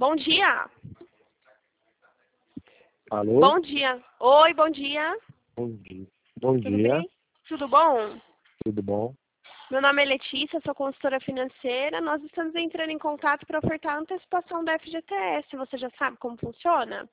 Bom dia. Alô? Bom dia. Oi, bom dia. Bom dia. Bom Tudo dia. bem? Tudo bom? Tudo bom? Meu nome é Letícia, sou consultora financeira. Nós estamos entrando em contato para ofertar a antecipação da FGTS. Você já sabe como funciona?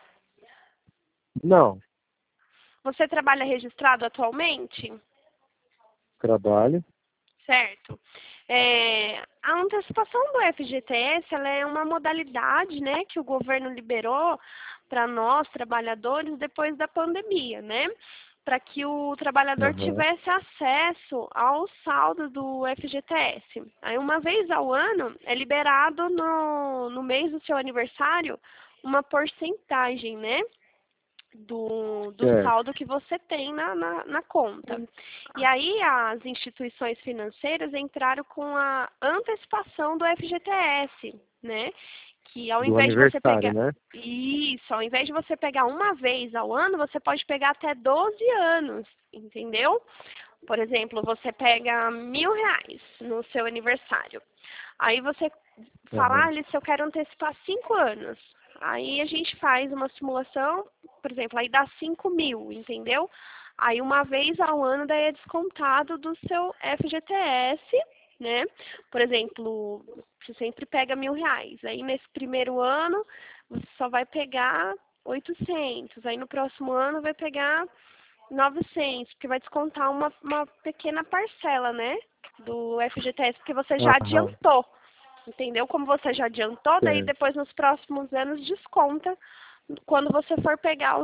Não. Você trabalha registrado atualmente? Trabalho. Certo. A antecipação do FGTS, ela é uma modalidade, né, que o governo liberou para nós, trabalhadores, depois da pandemia, né? Para que o trabalhador Aham. tivesse acesso ao saldo do FGTS. Aí, uma vez ao ano, é liberado no mês do seu aniversário uma porcentagem, né? Do Certo. saldo que você tem na conta. E aí as instituições financeiras entraram com a antecipação do FGTS, né? Que ao Do invés de você aniversário, pegar né? isso, ao invés de você pegar uma vez ao ano, você pode pegar até 12 anos, entendeu? Por exemplo, você pega R$ 1.000 no seu aniversário. Aí você fala, Aham. Alice, eu quero antecipar 5 anos. Aí a gente faz uma simulação, por exemplo, aí dá 5.000, entendeu? Aí uma vez ao ano daí é descontado do seu FGTS, né? Por exemplo, você sempre pega R$ 1.000. Aí nesse primeiro ano você só vai pegar 800. Aí no próximo ano vai pegar 900, porque vai descontar uma pequena parcela, né? Do FGTS, porque você já Aham. adiantou. Entendeu? Como você já adiantou, daí Certo. depois nos próximos anos desconta quando você for pegar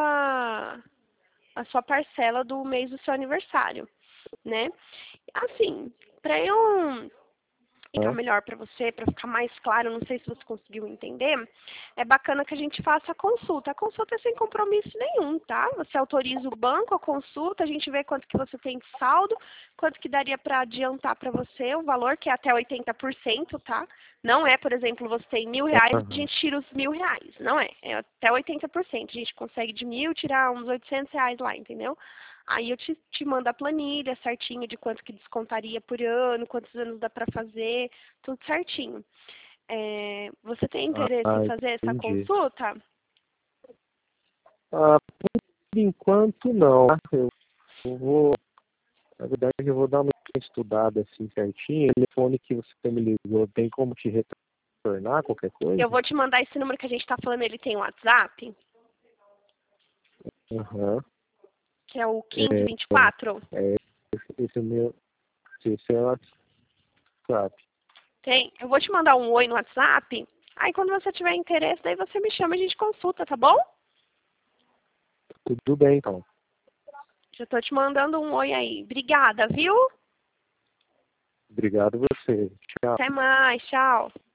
a sua parcela do mês do seu aniversário, né? Assim, para eu ficar Aham. melhor para você, para ficar mais claro, não sei se você conseguiu entender, é bacana que a gente faça a consulta. A consulta é sem compromisso nenhum, tá? Você autoriza o banco, a consulta, a gente vê quanto que você tem de saldo, quanto que daria para adiantar para você, o valor que é até 80%, tá? Não é, por exemplo, você tem R$ 1.000, a Aham. gente tira os R$ 1.000. Não é, é até 80%. A gente consegue de 1.000 tirar uns R$ 800 lá, entendeu? Aí eu te mando a planilha certinho de quanto que descontaria por ano, quantos anos dá para fazer, tudo certinho. Você tem interesse em Ah, fazer essa entendi. consulta? Por enquanto, não. Eu vou, na verdade, eu vou dar uma estudada assim certinho. O telefone que você me ligou, tem como te retornar qualquer Eu coisa? vou te mandar esse número que a gente está falando, ele tem WhatsApp, Aham. que é o É, 1524. é, esse é o meu. Esse é o WhatsApp. Tem? Eu vou te mandar um oi no WhatsApp. Aí quando você tiver interesse, daí você me chama e a gente consulta, tá bom? Tudo bem, então. Já tô te mandando um oi aí. Obrigada, viu? Obrigado você. Tchau. Até mais, tchau.